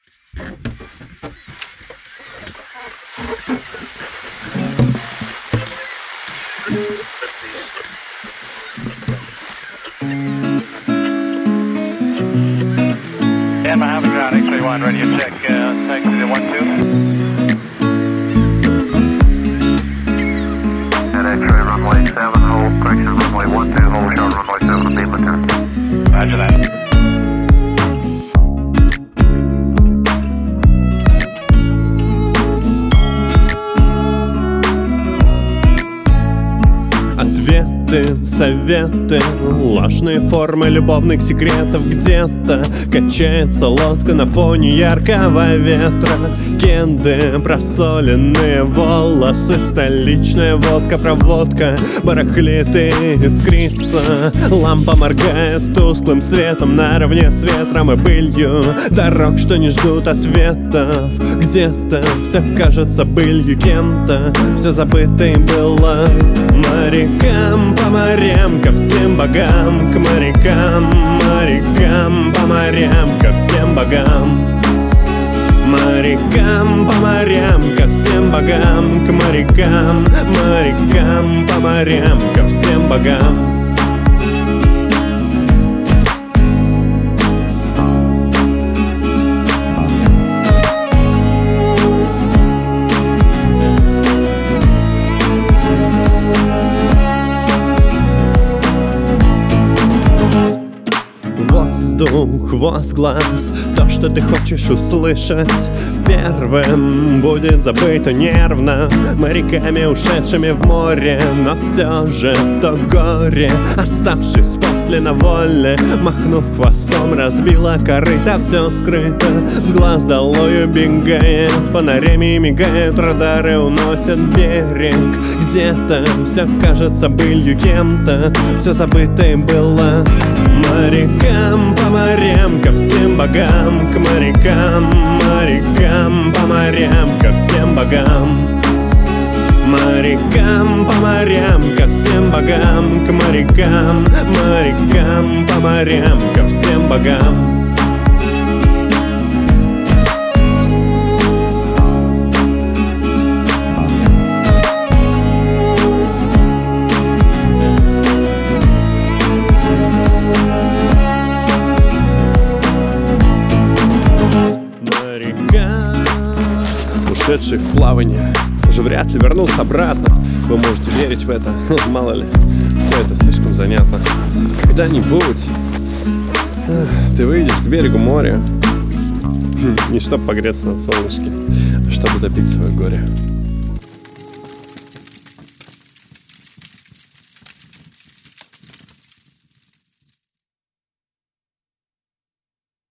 Stand by, have a ground, X-31, radio check, taxi to 12. At X-ray runway 7, hold, correction, runway 12, hold short, runway 7, to be lieutenant. Roger that. Ответы, советы, ложные формы любовных секретов. Где-то качается лодка на фоне яркого ветра. Кеды, просоленные волосы, столичная водка, проводка барахлит и искрится. Лампа моргает тусклым светом наравне с ветром и пылью дорог, что не ждут ответов. Где-то все кажется былью, кем-то все забыто и было. Морякам по морям, ко всем богам, к морякам, морякам по морям, ко всем богам. Морякам по морям, ко всем богам, к морякам, морякам по морям, ко всем богам. Воздух, возглас, то, что ты хочешь услышать, первым будет забыто нервно моряками, ушедшими в море. Но все же то горе, оставшись после на воле, махнув хвостом, разбила корыто, все скрыто. С глаз долой убегает, фонарями мигают, радары уносят берег. Где-то все кажется былью, кем-то все забыто и было. Морякам по морям, ко всем богам, к морякам, морякам по морям, ко всем богам. Морякам по морям, ко всем богам, к морякам, морякам по морям, ко всем богам. Ушедший в плавание уже вряд ли вернулся обратно. Вы можете верить в это, мало ли, все это слишком занятно. Когда-нибудь ты выйдешь к берегу моря, не чтобы погреться на солнышке, а чтобы топить свое горе.